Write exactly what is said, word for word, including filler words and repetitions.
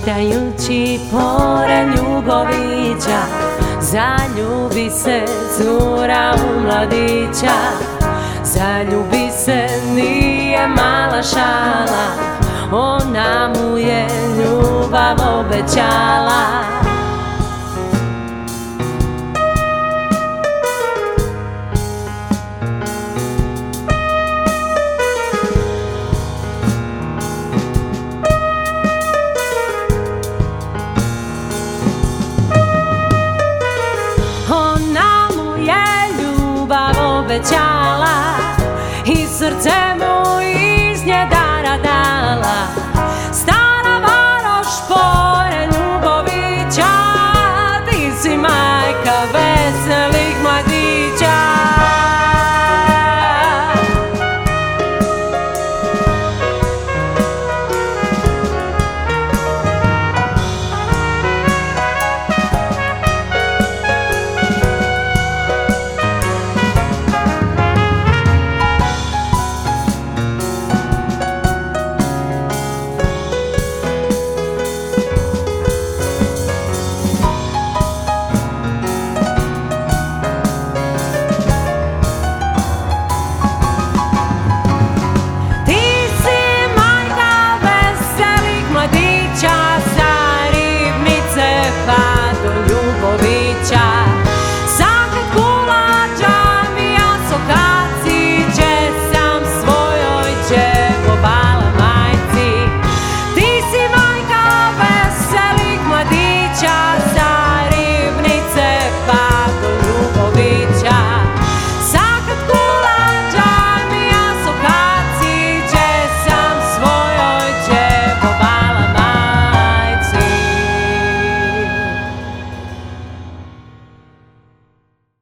Šetajući pored Ljubovića, zaljubi se cura u mladića. Zaljubi se, nije mala šala, ona mu je ljubav obećala. Ona mu je ljubav obećala i srce